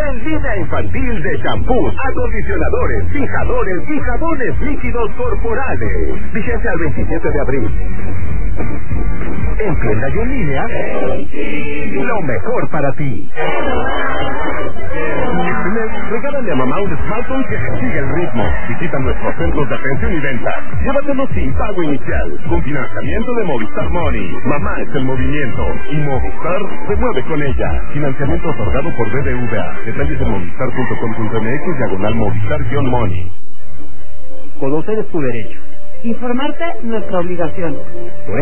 en línea infantil de shampoos, acondicionadores, fijadores y jabones líquidos corporales. Vigencia al 27 de abril. En tienda y en línea, lo mejor para ti. Regálale a mamá un smartphone que te sigue el ritmo. Visita nuestros centros de atención y venta. Llévatelo sin pago inicial, con financiamiento de Movistar Money. Mamá es el movimiento y Movistar se mueve con ella. Financiamiento otorgado por BBVA. Detalles en movistar.com.mx/Movistar-Money. Conocer es tu derecho. Informarte, nuestra obligación. Por